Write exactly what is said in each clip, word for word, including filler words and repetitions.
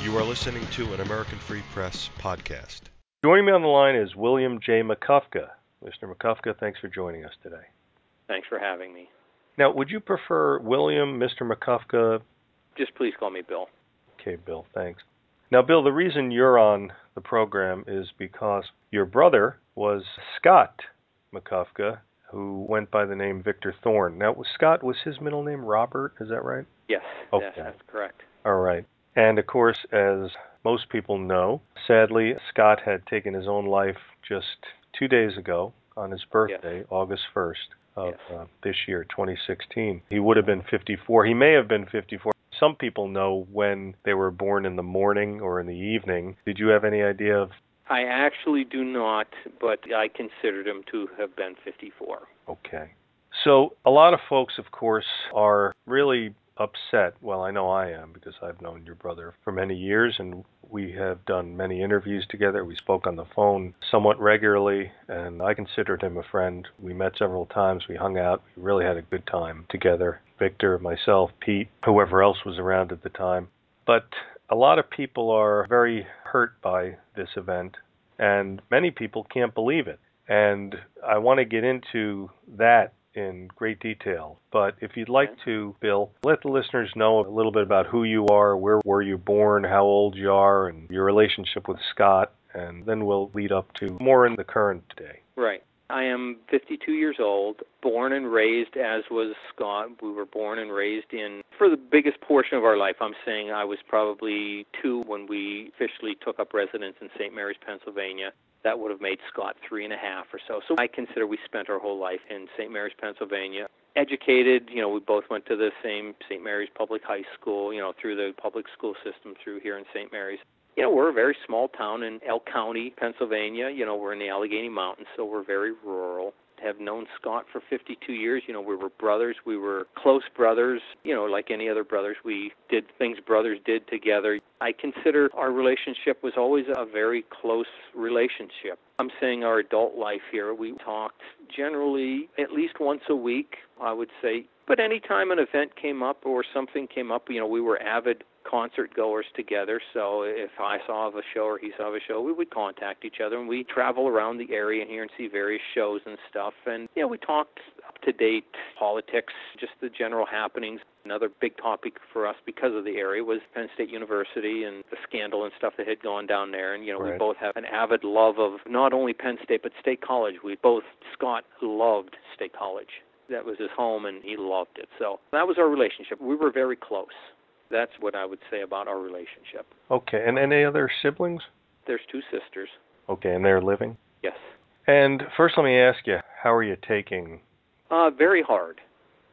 You are listening to an American Free Press podcast. Joining me on the line is William J. Makufka. Mister Makufka, thanks for joining us today. Thanks for having me. Now, would you prefer William, Mister Makufka? Just please call me Bill. Okay, Bill, thanks. Now, Bill, the reason you're on the program is because your brother was Scott Makufka, who went by the name Victor Thorne. Now, was Scott, was his middle name Robert? Is that right? Yes, okay. yes, that's correct. All right. And, of course, as most people know, sadly, Scott had taken his own life just two days ago on his birthday, yes. August first of yes. uh, this year, twenty sixteen. He would have been fifty-four. He may have been fifty-four. Some people know when they were born in the morning or in the evening. Did you have any idea of? I actually do not, but I considered him to have been fifty-four. Okay. So a lot of folks, of course, are really upset. Well, I know I am because I've known your brother for many years and we have done many interviews together. We spoke on the phone somewhat regularly and I considered him a friend. We met several times. We hung out. We really had a good time together. Victor, myself, Pete, whoever else was around at the time. But a lot of people are very hurt by this event and many people can't believe it. And I want to get into that in great detail. But if you'd like to, Bill, let the listeners know a little bit about who you are, where were you born, how old you are, and your relationship with Scott, and then we'll lead up to more in the current day. Right. I am fifty-two years old, born and raised, as was Scott. We were born and raised in, for the biggest portion of our life, I'm saying I was probably two when we officially took up residence in Saint Mary's, Pennsylvania. That would have made Scott three and a half or so. So I consider we spent our whole life in Saint Mary's, Pennsylvania. Educated, you know, we both went to the same Saint Mary's Public High School, you know, through the public school system through here in Saint Mary's. You know, we're a very small town in Elk County, Pennsylvania. You know, we're in the Allegheny Mountains, so we're very rural. Have known Scott for fifty-two years. You know, we were brothers. We were close brothers. You know, like any other brothers, we did things brothers did together. I consider our relationship was always a very close relationship. I'm saying our adult life here. We talked generally at least once a week, I would say. But anytime an event came up or something came up, you know, we were avid concert goers together, so if I saw of a show or he saw of a show, we would contact each other, and we'd travel around the area here and see various shows and stuff, and, you know, we talked up-to-date politics, just the general happenings. Another big topic for us because of the area was Penn State University and the scandal and stuff that had gone down there, and, you know, right. we both have an avid love of not only Penn State, but State College. We both, Scott loved State College. That was his home, and he loved it, so that was our relationship. We were very close. That's what I would say about our relationship. Okay, and any other siblings? There's two sisters. Okay, and they're living? Yes. And first let me ask you, how are you taking? Uh, very hard.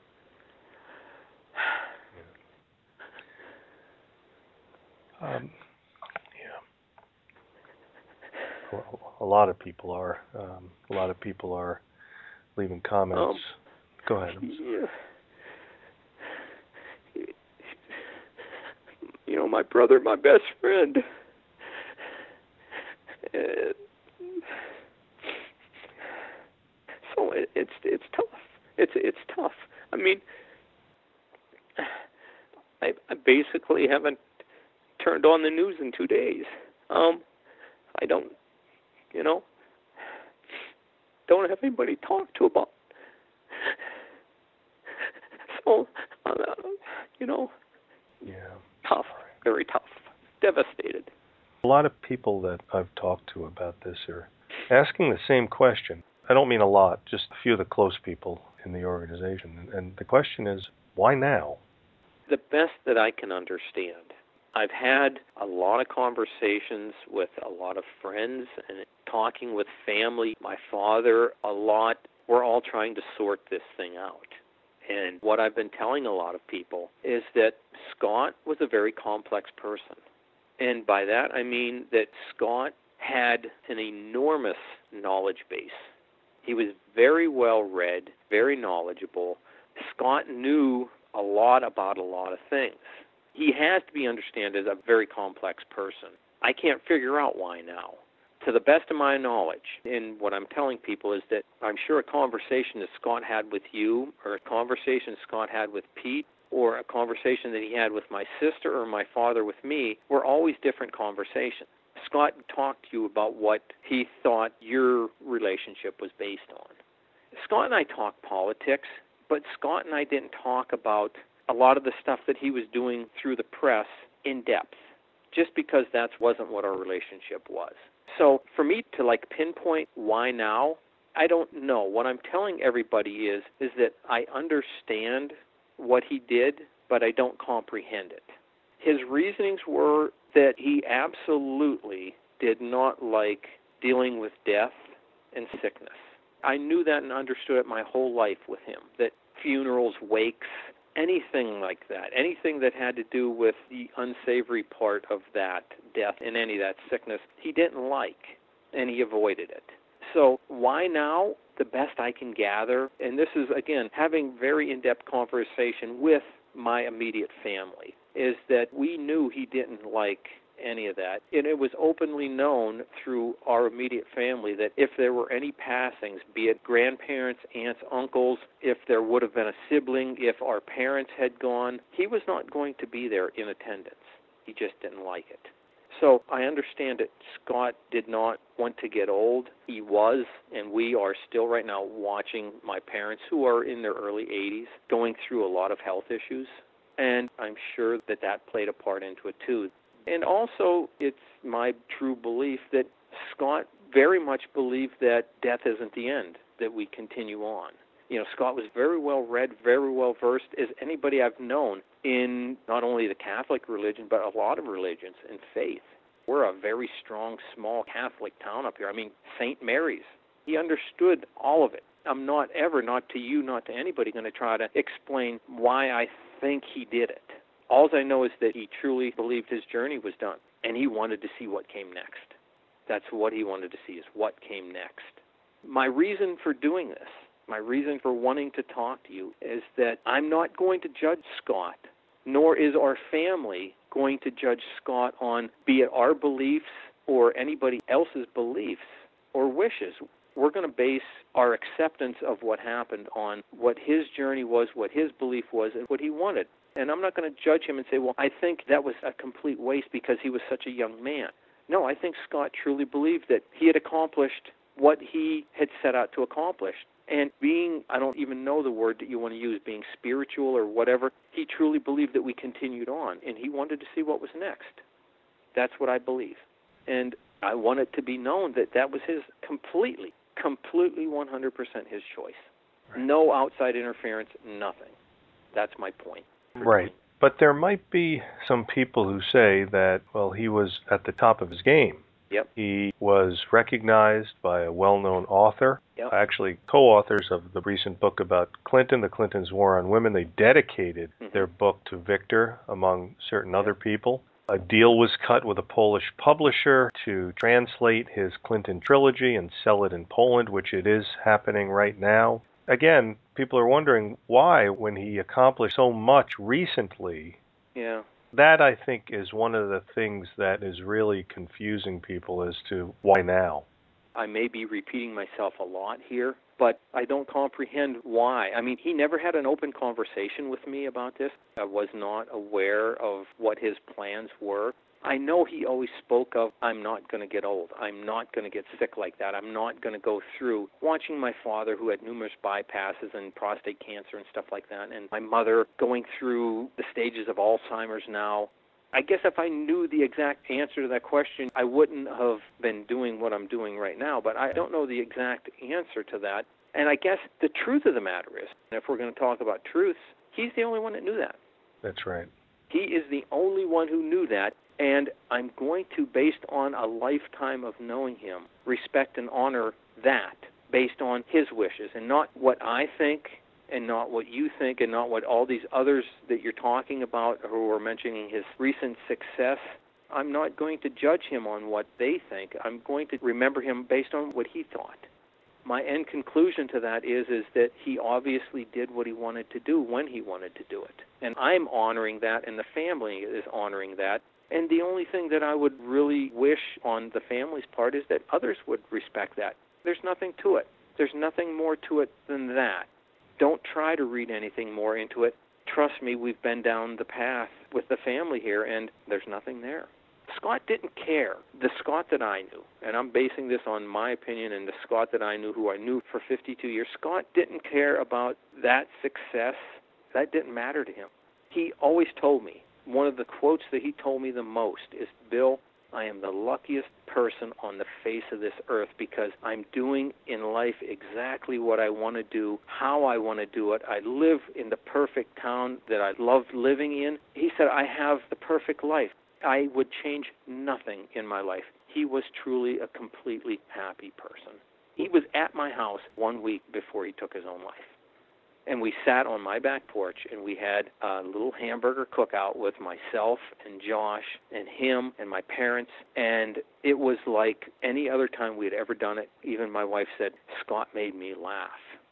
Yeah. Um, yeah. A, a lot of people are. Um, a lot of people are leaving comments. Um, Go ahead. Yeah. You know, my brother, my best friend. Uh, so it, it's it's tough. It's it's tough. I mean, I, I basically haven't turned on the news in two days. Um, I don't, you know, don't have anybody to talk to about. So, uh, you know. Yeah. Tough, very tough, devastated. A lot of people that I've talked to about this are asking the same question. I don't mean a lot, just a few of the close people in the organization. And the question is, why now? The best that I can understand, I've had a lot of conversations with a lot of friends and talking with family, my father, a lot. We're all trying to sort this thing out. And what I've been telling a lot of people is that Scott was a very complex person. And by that, I mean that Scott had an enormous knowledge base. He was very well read, very knowledgeable. Scott knew a lot about a lot of things. He has to be understood as a very complex person. I can't figure out why now. To the best of my knowledge, and what I'm telling people is that I'm sure a conversation that Scott had with you, or a conversation Scott had with Pete, or a conversation that he had with my sister or my father with me, were always different conversations. Scott talked to you about what he thought your relationship was based on. Scott and I talked politics, but Scott and I didn't talk about a lot of the stuff that he was doing through the press in depth, just because that wasn't what our relationship was. So for me to like pinpoint why now, I don't know. What I'm telling everybody is is that I understand what he did, but I don't comprehend it. His reasonings were that he absolutely did not like dealing with death and sickness. I knew that and understood it my whole life with him, that funerals, wakes, anything like that, anything that had to do with the unsavory part of that death and any of that sickness, he didn't like, and he avoided it. So why now? The best I can gather, and this is, again, having very in-depth conversation with my immediate family, is that we knew he didn't like any of that. And it was openly known through our immediate family that if there were any passings, be it grandparents, aunts, uncles, if there would have been a sibling, if our parents had gone, he was not going to be there in attendance. He just didn't like it. So I understand that Scott did not want to get old. He was, and we are still right now watching my parents, who are in their early eighties, going through a lot of health issues. And I'm sure that that played a part into it too. And also, it's my true belief that Scott very much believed that death isn't the end, that we continue on. You know, Scott was very well read, very well versed, as anybody I've known in not only the Catholic religion, but a lot of religions and faith. We're a very strong, small Catholic town up here. I mean, Saint Mary's. He understood all of it. I'm not ever, not to you, not to anybody, going to try to explain why I think he did it. All I know is that he truly believed his journey was done, and he wanted to see what came next. That's what he wanted to see, is what came next. My reason for doing this, my reason for wanting to talk to you, is that I'm not going to judge Scott, nor is our family going to judge Scott on, be it our beliefs or anybody else's beliefs or wishes. We're going to base our acceptance of what happened on what his journey was, what his belief was, and what he wanted. And I'm not going to judge him and say, well, I think that was a complete waste because he was such a young man. No, I think Scott truly believed that he had accomplished what he had set out to accomplish. And being, I don't even know the word that you want to use, being spiritual or whatever, he truly believed that we continued on, and he wanted to see what was next. That's what I believe. And I want it to be known that that was his completely, completely one hundred percent his choice. Right. No outside interference, nothing. That's my point. Right. But there might be some people who say that, well, he was at the top of his game. Yep. He was recognized by a well-known author, yep. actually co-authors of the recent book about Clinton, The Clintons' War on Women. They dedicated mm-hmm. their book to Victor, among certain yep. other people. A deal was cut with a Polish publisher to translate his Clinton trilogy and sell it in Poland, which it is happening right now. Again, people are wondering why, when he accomplished so much recently. Yeah. That, I think, is one of the things that is really confusing people as to why now. I may be repeating myself a lot here, but I don't comprehend why. I mean, he never had an open conversation with me about this. I was not aware of what his plans were. I know he always spoke of, I'm not going to get old. I'm not going to get sick like that. I'm not going to go through. Watching my father, who had numerous bypasses and prostate cancer and stuff like that, and my mother going through the stages of Alzheimer's now. I guess if I knew the exact answer to that question, I wouldn't have been doing what I'm doing right now, but I don't know the exact answer to that. And I guess the truth of the matter is, if we're going to talk about truths, he's the only one that knew that. That's right. He is the only one who knew that. And I'm going to, based on a lifetime of knowing him, respect and honor that based on his wishes and not what I think and not what you think and not what all these others that you're talking about who are mentioning his recent success. I'm not going to judge him on what they think. I'm going to remember him based on what he thought. My end conclusion to that is, is that he obviously did what he wanted to do when he wanted to do it. And I'm honoring that, and the family is honoring that. And the only thing that I would really wish on the family's part is that others would respect that. There's nothing to it. There's nothing more to it than that. Don't try to read anything more into it. Trust me, we've been down the path with the family here, and there's nothing there. Scott didn't care. The Scott that I knew, and I'm basing this on my opinion and the Scott that I knew, who I knew for fifty-two years, Scott didn't care about that success. That didn't matter to him. He always told me, one of the quotes that he told me the most is, Bill, I am the luckiest person on the face of this earth because I'm doing in life exactly what I want to do, how I want to do it. I live in the perfect town that I love living in. He said, I have the perfect life. I would change nothing in my life. He was truly a completely happy person. He was at my house one week before he took his own life. And we sat on my back porch, and we had a little hamburger cookout with myself and Josh and him and my parents. And it was like any other time we had ever done it. Even my wife said, Scott made me laugh.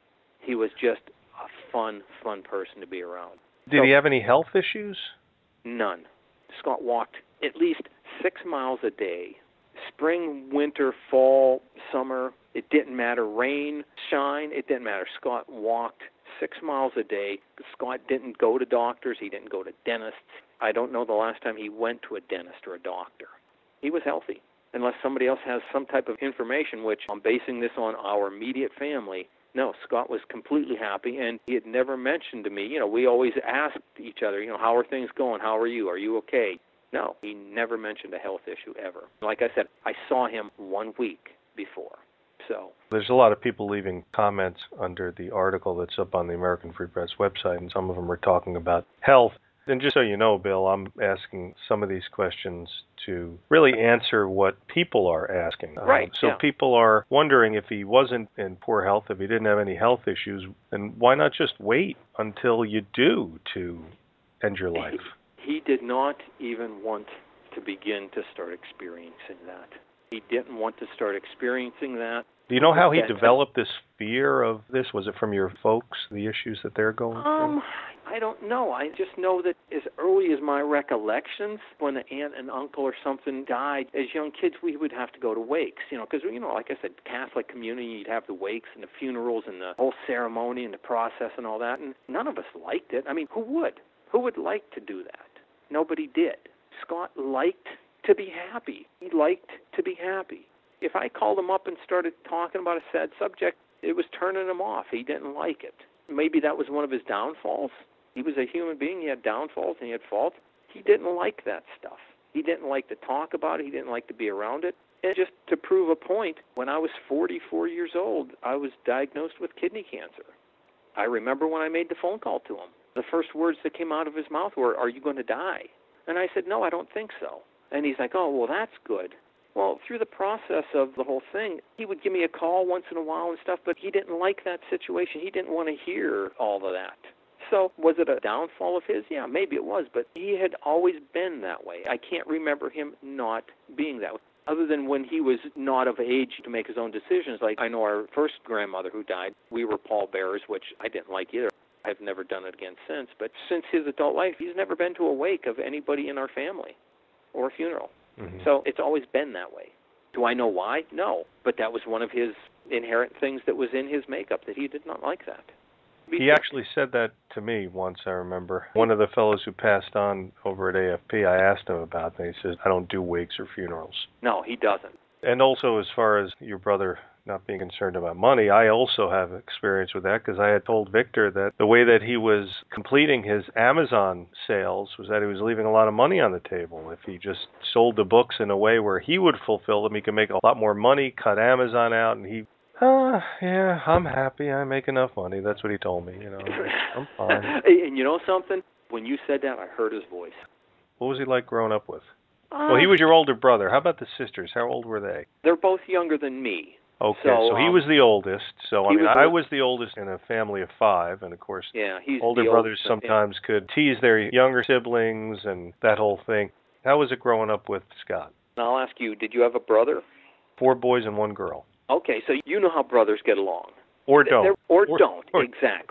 He was just a fun, fun person to be around. Did so, he have any health issues? None. Scott walked at least six miles a day. Spring, winter, fall, summer, it didn't matter. Rain, shine, it didn't matter. Scott walked six miles a day. Scott didn't go to doctors. He didn't go to dentists. I don't know the last time he went to a dentist or a doctor. He was healthy. Unless somebody else has some type of information, which I'm basing this on our immediate family, no, Scott was completely happy, and he had never mentioned to me, you know, we always asked each other, you know, how are things going? How are you? Are you okay? No, he never mentioned a health issue ever. Like I said, I saw him one week before. So there's a lot of people leaving comments under the article that's up on the American Free Press website, and some of them are talking about health. And just so you know, Bill, I'm asking some of these questions to really answer what people are asking. Right. Um, so yeah. people are wondering, if he wasn't in poor health, if he didn't have any health issues, then why not just wait until you do to end your life? He, he did not even want to begin to start experiencing that. He didn't want to start experiencing that. Do you know how he developed this fear of this? Was it from your folks, the issues that they're going through? Um, I don't know. I just know that as early as my recollections, when an aunt and uncle or something died, as young kids, we would have to go to wakes, you know, because, you know, like I said, Catholic community, you'd have the wakes and the funerals and the whole ceremony and the process and all that, and none of us liked it. I mean, who would? Who would like to do that? Nobody did. Scott liked to be happy. He liked to be happy. If I called him up and started talking about a sad subject, it was turning him off. He didn't like it. Maybe that was one of his downfalls. He was a human being. He had downfalls and he had faults. He didn't like that stuff. He didn't like to talk about it. He didn't like to be around it. And just to prove a point, when I was forty-four years old, I was diagnosed with kidney cancer. I remember when I made the phone call to him. The first words that came out of his mouth were, "Are you going to die?" And I said, "No, I don't think so." And he's like, "Oh, well, that's good." Well, through the process of the whole thing, he would give me a call once in a while and stuff, but he didn't like that situation. He didn't want to hear all of that. So was it a downfall of his? Yeah, maybe it was, but he had always been that way. I can't remember him not being that way, other than when he was not of age to make his own decisions. Like I know our first grandmother who died, we were pallbearers, which I didn't like either. I've never done it again since. But since his adult life, he's never been to a wake of anybody in our family or a funeral. Mm-hmm. So it's always been that way. Do I know why? No. But that was one of his inherent things that was in his makeup, that he did not like that. Be he actually said that to me once, I remember. One of the fellows who passed on over at A F P, I asked him about it, and he says, I don't do wakes or funerals. No, he doesn't. And also, as far as your brother not being concerned about money, I also have experience with that, because I had told Victor that the way that he was completing his Amazon sales was that he was leaving a lot of money on the table. If he just sold the books in a way where he would fulfill them, he could make a lot more money, cut Amazon out, and he, ah, yeah, I'm happy, I make enough money. That's what he told me, you know. I'm fine. And you know something? When you said that, I heard his voice. What was he like growing up with? Uh, well, he was your older brother. How about the sisters? How old were they? They're both younger than me. Okay, so, so he um, was the oldest. So I mean, was I the, was the oldest in a family of five, and of course, yeah, he's older the brothers oldest, sometimes yeah. could tease their younger siblings and that whole thing. How was it growing up with Scott? I'll ask you, did you have a brother? Four boys and one girl. Okay, so you know how brothers get along. Or don't. Or, or don't, or, exactly.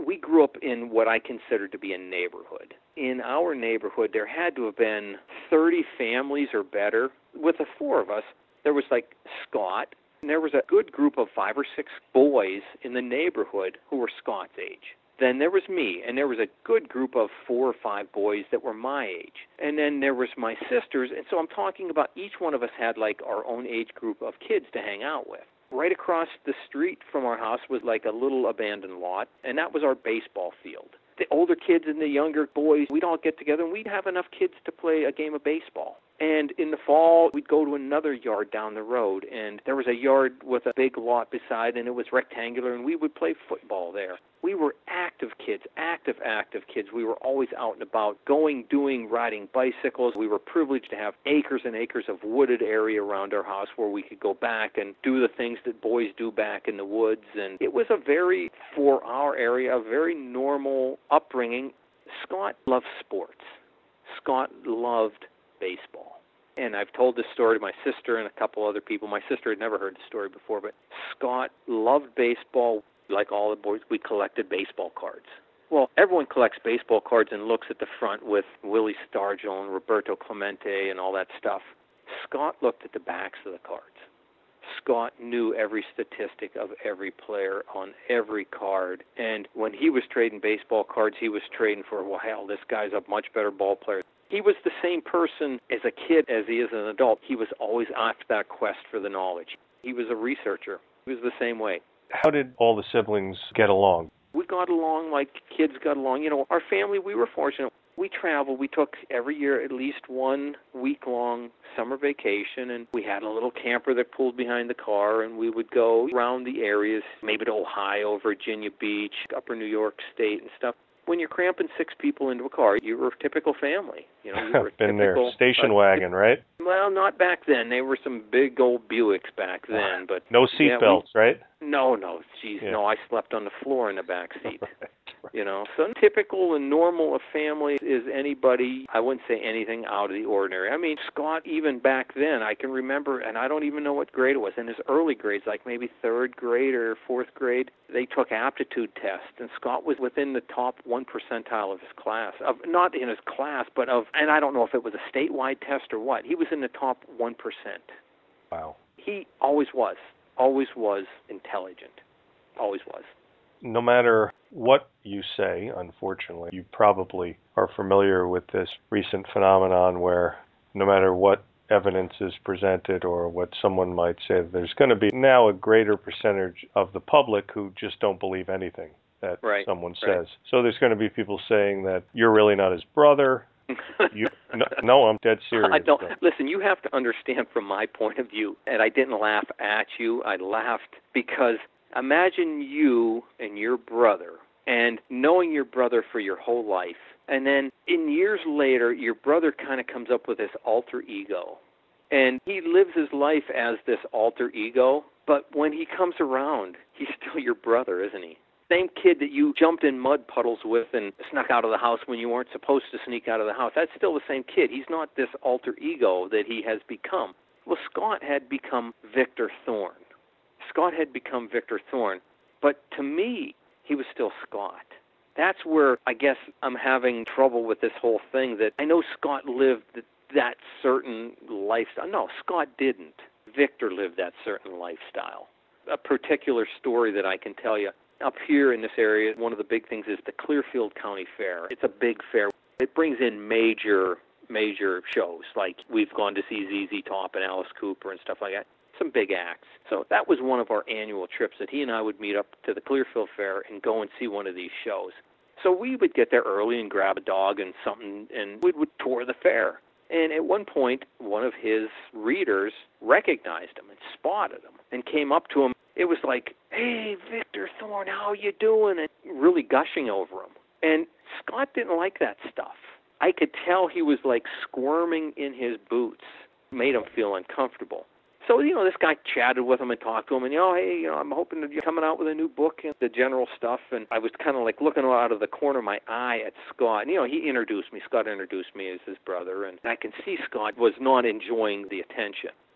we grew up in what I consider to be a neighborhood. In our neighborhood, there had to have been thirty families or better. With the four of us, there was like Scott, and there was a good group of five or six boys in the neighborhood who were Scott's age. Then there was me, and there was a good group of four or five boys that were my age. And then there was my sisters, and so I'm talking about each one of us had like our own age group of kids to hang out with. Right across the street from our house was like a little abandoned lot, and that was our baseball field. The older kids and the younger boys, we'd all get together, and we'd have enough kids to play a game of baseball. And in the fall, we'd go to another yard down the road, and there was a yard with a big lot beside, and it was rectangular, and we would play football there. We were active kids, active, active kids. We were always out and about, going, doing, riding bicycles. We were privileged to have acres and acres of wooded area around our house where we could go back and do the things that boys do back in the woods. And it was a very, for our area, a very normal upbringing. Scott loved sports. Scott loved baseball. And I've told this story to my sister and a couple other people. My sister had never heard the story before, but Scott loved baseball. Like all the boys, we collected baseball cards. Well, everyone collects baseball cards and looks at the front with Willie Stargell and Roberto Clemente and all that stuff. Scott looked at the backs of the cards. Scott knew every statistic of every player on every card. And when he was trading baseball cards, he was trading for, well, hell, this guy's a much better ball player. He was the same person as a kid as he is an adult. He was always after that quest for the knowledge. He was a researcher. He was the same way. How did all the siblings get along? We got along like kids got along. You know, our family, we were fortunate. We traveled. We took every year at least one week-long summer vacation, and we had a little camper that pulled behind the car, and we would go around the areas, maybe to Ohio, Virginia Beach, upper New York State and stuff. When you're cramping six people into a car, you were a typical family. You know, you were a Been typical, there, station uh, wagon, right? Well, not back then. They were some big old Buicks back then, but no seat yeah, belts, we, right? No, no, geez, yeah. no. I slept on the floor in the back seat. You know, so typical and normal a family is anybody. I wouldn't say anything out of the ordinary. I mean, Scott, even back then, I can remember, and I don't even know what grade it was. In his early grades, like maybe third grade or fourth grade, they took aptitude tests, and Scott was within the top one percentile of his class. Of not in his class, but of, and I don't know if it was a statewide test or what. He was in the top one percent. Wow. He always was, always was intelligent, always was. No matter what you say, unfortunately, you probably are familiar with this recent phenomenon where no matter what evidence is presented or what someone might say, there's going to be now a greater percentage of the public who just don't believe anything that right. someone right. says. So there's going to be people saying that you're really not his brother. you, no, no, I'm dead serious. I don't, listen, you have to understand from my point of view, and I didn't laugh at you. I laughed because imagine you and your brother, and knowing your brother for your whole life, and then in years later, your brother kind of comes up with this alter ego, and he lives his life as this alter ego, but when he comes around, he's still your brother, isn't he? Same kid that you jumped in mud puddles with and snuck out of the house when you weren't supposed to sneak out of the house. That's still the same kid. He's not this alter ego that he has become. Well, Scott had become Victor Thorne. Scott had become Victor Thorne. But to me, he was still Scott. That's where I guess I'm having trouble with this whole thing, that I know Scott lived that certain lifestyle. No, Scott didn't. Victor lived that certain lifestyle. A particular story that I can tell you. Up here in this area, one of the big things is the Clearfield County Fair. It's a big fair. It brings in major, major shows. Like we've gone to see Z Z Top and Alice Cooper and stuff like that. Some big acts. So that was one of our annual trips, that he and I would meet up to the Clearfield Fair and go and see one of these shows. So we would get there early and grab a dog and something, and we would tour the fair. And at one point, one of his readers recognized him and spotted him and came up to him. It was like, "Hey, Victor Thorne, how you doing?" And really gushing over him. And Scott didn't like that stuff. I could tell he was like squirming in his boots. Made him feel uncomfortable. So, you know, this guy chatted with him and talked to him, and, you know, hey, you know, I'm hoping that you're coming out with a new book and the general stuff. And I was kind of like looking out of the corner of my eye at Scott. And, you know, he introduced me. Scott introduced me as his brother, and I can see Scott was not enjoying the attention.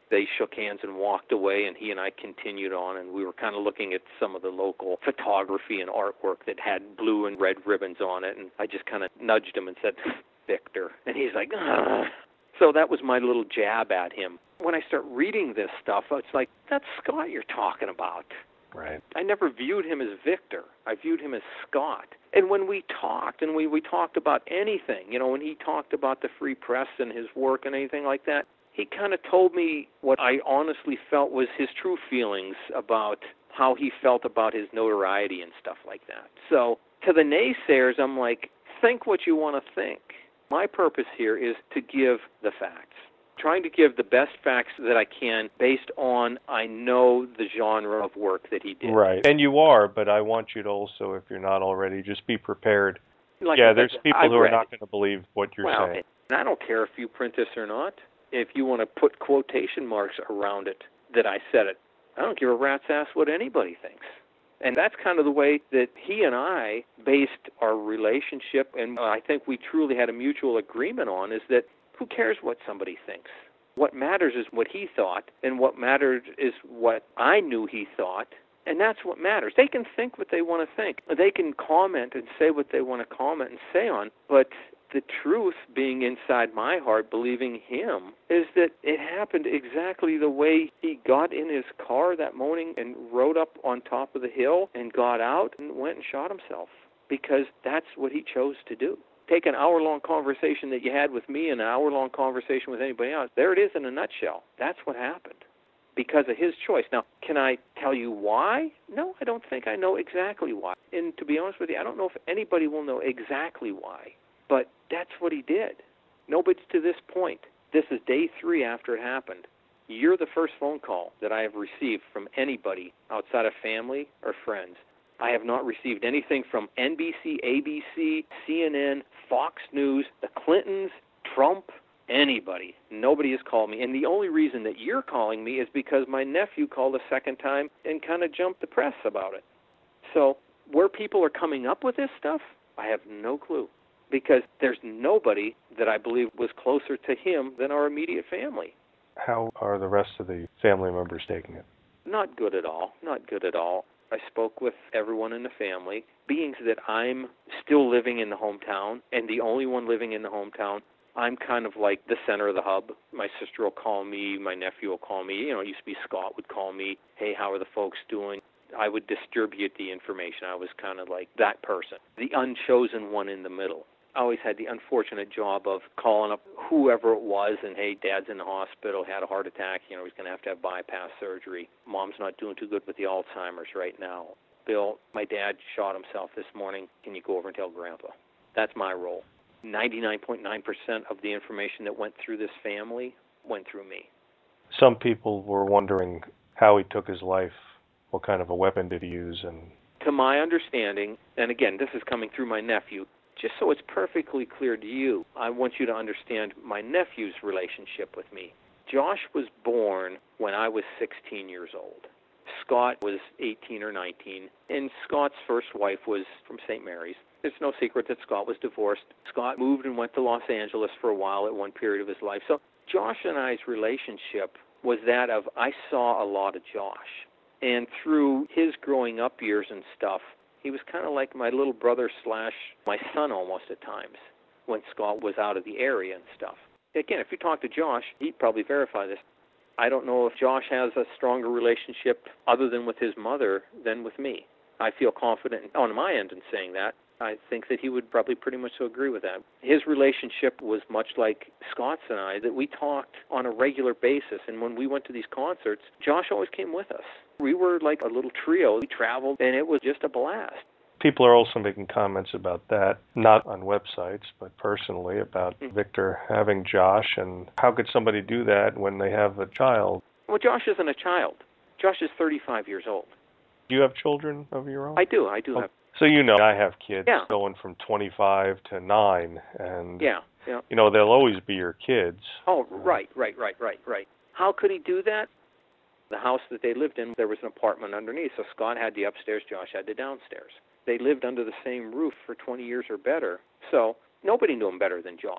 They shook hands and walked away, and he and I continued on, and we were kind of looking at some of the local photography and artwork that had blue and red ribbons on it, and I just kind of nudged him and said, Victor. And he's like, ugh. So that was my little jab at him. When I start reading this stuff, it's like, that's Scott you're talking about. Right. I never viewed him as Victor. I viewed him as Scott. And when we talked, and we, we talked about anything, you know, when he talked about the Free Press and his work and anything like that, he kind of told me what I honestly felt was his true feelings about how he felt about his notoriety and stuff like that. So to the naysayers, I'm like, think what you want to think. My purpose here is to give the facts, trying to give the best facts that I can based on I know the genre of work that he did. Right. And you are, but I want you to also, if you're not already, just be prepared. Like yeah, there's people I've who are read. not going to believe what you're well, saying. And I don't care if you print this or not. If you want to put quotation marks around it that I said it, I don't give a rat's ass what anybody thinks. And that's kind of the way that he and I based our relationship, and I think we truly had a mutual agreement on, is that who cares what somebody thinks? What matters is what he thought, and what mattered is what I knew he thought, and that's what matters. They can think what they want to think. They can comment and say what they want to comment and say on, but the truth being inside my heart, believing him, is that it happened exactly the way he got in his car that morning and rode up on top of the hill and got out and went and shot himself, because that's what he chose to do. Take an hour-long conversation that you had with me and an hour-long conversation with anybody else. There it is in a nutshell. That's what happened because of his choice. Now, can I tell you why? No, I don't think I know exactly why. And to be honest with you, I don't know if anybody will know exactly why. But that's what he did. Nobody's to this point. This is day three after it happened. You're the first phone call that I have received from anybody outside of family or friends. I have not received anything from N B C, A B C, C N N, Fox News, the Clintons, Trump, anybody. Nobody has called me. And the only reason that you're calling me is because my nephew called a second time and kind of jumped the press about it. So where people are coming up with this stuff, I have no clue. Because there's nobody that I believe was closer to him than our immediate family. How are the rest of the family members taking it? Not good at all. Not good at all. I spoke with everyone in the family. Being that I'm still living in the hometown and the only one living in the hometown, I'm kind of like the center of the hub. My sister will call me. My nephew will call me. You know, it used to be Scott would call me. Hey, how are the folks doing? I would distribute the information. I was kind of like that person, the unchosen one in the middle. I always had the unfortunate job of calling up whoever it was and, hey, Dad's in the hospital, had a heart attack, you know, he's going to have to have bypass surgery. Mom's not doing too good with the Alzheimer's right now. Bill, my dad shot himself this morning. Can you go over and tell Grandpa? That's my role. ninety-nine point nine percent of the information that went through this family went through me. Some people were wondering how he took his life. What kind of a weapon did he use? And to my understanding, and again, this is coming through my nephew, just so it's perfectly clear to you, I want you to understand my nephew's relationship with me. Josh was born when I was sixteen years old. Scott was eighteen or nineteen, and Scott's first wife was from Saint Mary's. It's no secret that Scott was divorced. Scott moved and went to Los Angeles for a while at one period of his life. So Josh and I's relationship was that of I saw a lot of Josh. And through his growing up years and stuff, he was kind of like my little brother slash my son almost at times when Scott was out of the area and stuff. Again, if you talk to Josh, he'd probably verify this. I don't know if Josh has a stronger relationship other than with his mother than with me. I feel confident on my end in saying that. I think that he would probably pretty much agree with that. His relationship was much like Scott's and I, that we talked on a regular basis. And when we went to these concerts, Josh always came with us. We were like a little trio. We traveled, and it was just a blast. People are also making comments about that, not on websites, but personally, about mm-hmm. Victor having Josh, and how could somebody do that when they have a child? Well, Josh isn't a child. Josh is thirty-five years old. Do you have children of your own? I do. I do oh, have. So you know, I have kids yeah. going from twenty-five to nine, and yeah, yeah. you know, they'll always be your kids. Oh, right, right, right, right, right. How could he do that? The house that they lived in, there was an apartment underneath, so Scott had the upstairs, Josh had the downstairs. They lived under the same roof for twenty years or better, so nobody knew him better than Josh.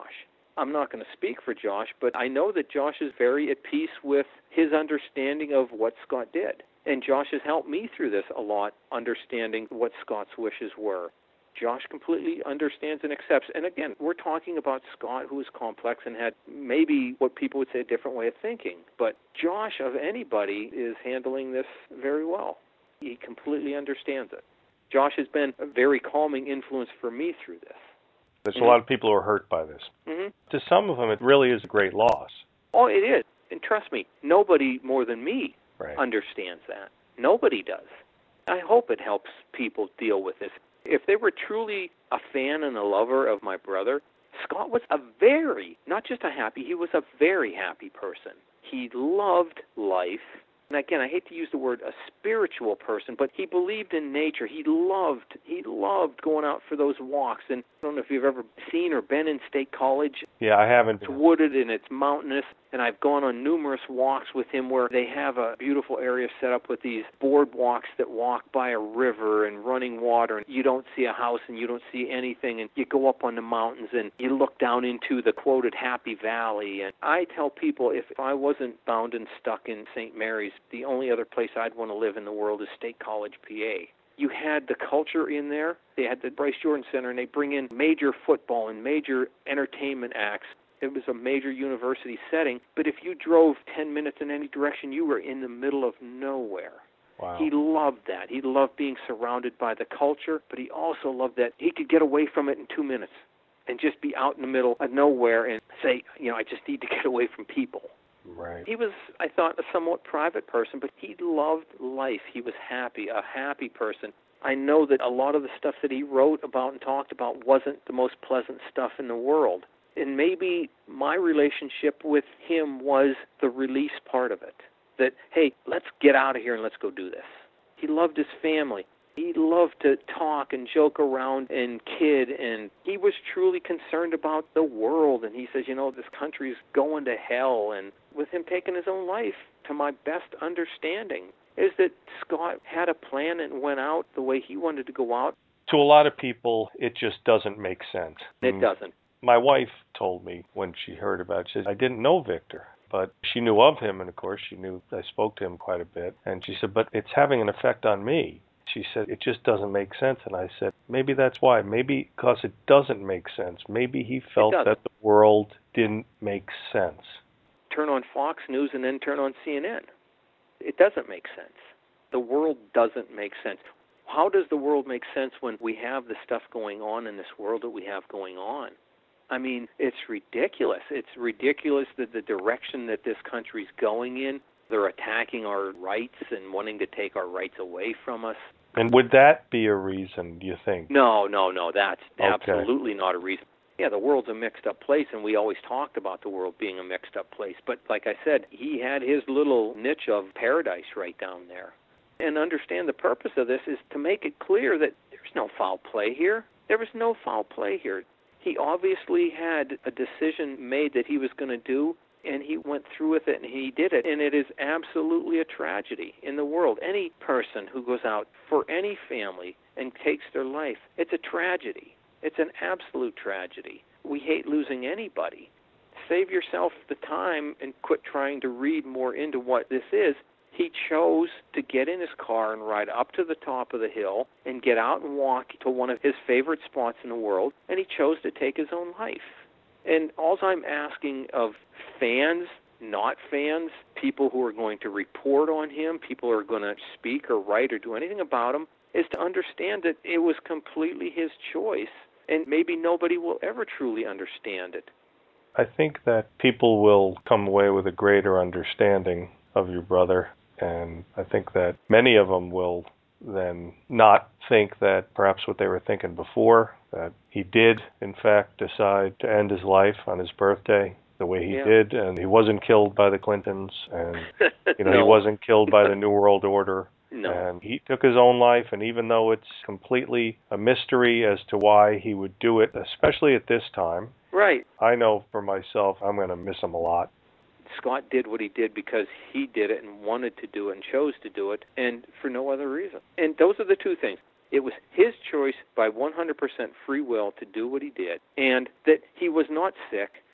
I'm not going to speak for Josh, but I know that Josh is very at peace with his understanding of what Scott did. And Josh has helped me through this a lot, understanding what Scott's wishes were. Josh completely understands and accepts. And again, we're talking about Scott, who is complex and had maybe what people would say a different way of thinking. But Josh, of anybody, is handling this very well. He completely understands it. Josh has been a very calming influence for me through this. There's mm-hmm. a lot of people who are hurt by this. Mm-hmm. To some of them, it really is a great loss. Oh, it is. And trust me, nobody more than me right. understands that. Nobody does. I hope it helps people deal with this. If they were truly a fan and a lover of my brother, Scott was a very, not just a happy, he was a very happy person. He loved life. And again, I hate to use the word a spiritual person, but he believed in nature. He loved, he loved going out for those walks. And I don't know if you've ever seen or been in State College. Yeah, I haven't. It's wooded and it's mountainous. And I've gone on numerous walks with him where they have a beautiful area set up with these boardwalks that walk by a river and running water. And you don't see a house and you don't see anything. And you go up on the mountains and you look down into the quoted Happy Valley. And I tell people, if I wasn't bound and stuck in Saint Mary's, the only other place I'd want to live in the world is State College, P A. You had the culture in there. They had the Bryce Jordan Center, and they bring in major football and major entertainment acts. It was a major university setting, but if you drove ten minutes in any direction, you were in the middle of nowhere. Wow. He loved that. He loved being surrounded by the culture, but he also loved that he could get away from it in two minutes and just be out in the middle of nowhere and say, you know, I just need to get away from people. Right. He was, I thought, a somewhat private person, but he loved life. He was happy, a happy person. I know that a lot of the stuff that he wrote about and talked about wasn't the most pleasant stuff in the world. And maybe my relationship with him was the release part of it. That, hey, let's get out of here and let's go do this. He loved his family. He loved to talk and joke around and kid, and he was truly concerned about the world. And he says, you know, this country's going to hell. And with him taking his own life, to my best understanding, is that Scott had a plan and went out the way he wanted to go out. To a lot of people, it just doesn't make sense. It doesn't. My wife told me when she heard about it, she said, I didn't know Victor, but she knew of him, and of course she knew I spoke to him quite a bit. And she said, but it's having an effect on me. She said, it just doesn't make sense. And I said, maybe that's why. Maybe because it doesn't make sense. Maybe he felt that the world didn't make sense. Turn on Fox News and then turn on C N N. It doesn't make sense. The world doesn't make sense. How does the world make sense when we have the stuff going on in this world that we have going on? I mean, it's ridiculous. It's ridiculous that the direction that this country's going in, they're attacking our rights and wanting to take our rights away from us. And would that be a reason, do you think? No, no, no. That's okay. absolutely not a reason. Yeah, the world's a mixed-up place, and we always talked about the world being a mixed-up place. But like I said, he had his little niche of paradise right down there. And understand the purpose of this is to make it clear that there's no foul play here. There was no foul play here. He obviously had a decision made that he was going to do, and he went through with it, and he did it. And it is absolutely a tragedy in the world. Any person who goes out for any family and takes their life, it's a tragedy. It's an absolute tragedy. We hate losing anybody. Save yourself the time and quit trying to read more into what this is. He chose to get in his car and ride up to the top of the hill and get out and walk to one of his favorite spots in the world, and he chose to take his own life. And all I'm asking of fans, not fans, people who are going to report on him, people who are going to speak or write or do anything about him, is to understand that it was completely his choice, and maybe nobody will ever truly understand it. I think that people will come away with a greater understanding of your brother, and I think that many of them will then not think that perhaps what they were thinking before, that he did, in fact, decide to end his life on his birthday the way he yeah. did, and he wasn't killed by the Clintons, and you know no. he wasn't killed by the New World Order. No. And he took his own life, and even though it's completely a mystery as to why he would do it, especially at this time, right. I know for myself I'm going to miss him a lot. Scott did what he did because he did it and wanted to do it and chose to do it, and for no other reason. And those are the two things. It was his choice by one hundred percent free will to do what he did, and that he was not sick,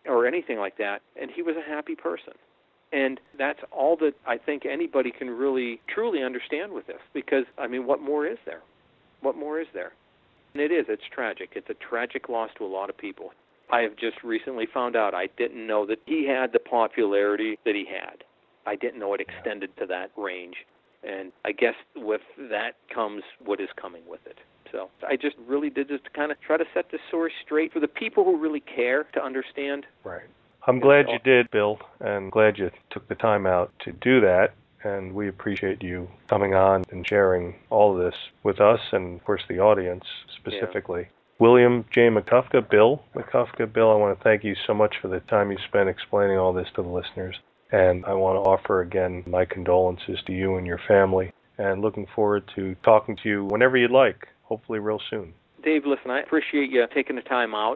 or anything like that, and he was a happy person. And that's all that I think anybody can really, truly understand with this, because, I mean, what more is there? What more is there? And it is. It's tragic. It's a tragic loss to a lot of people. I have just recently found out. I didn't know that he had the popularity that he had. I didn't know it extended to that range. And I guess with that comes what is coming with it. So I just really did just kind of try to set this story straight for the people who really care to understand. Right. I'm glad you did, Bill, and glad you took the time out to do that. And we appreciate you coming on and sharing all of this with us and, of course, the audience specifically. Yeah. William J. McCufka, Bill McCufka. Bill, I want to thank you so much for the time you spent explaining all this to the listeners. And I want to offer again my condolences to you and your family, and looking forward to talking to you whenever you'd like, hopefully real soon. Dave, listen, I appreciate you taking the time out.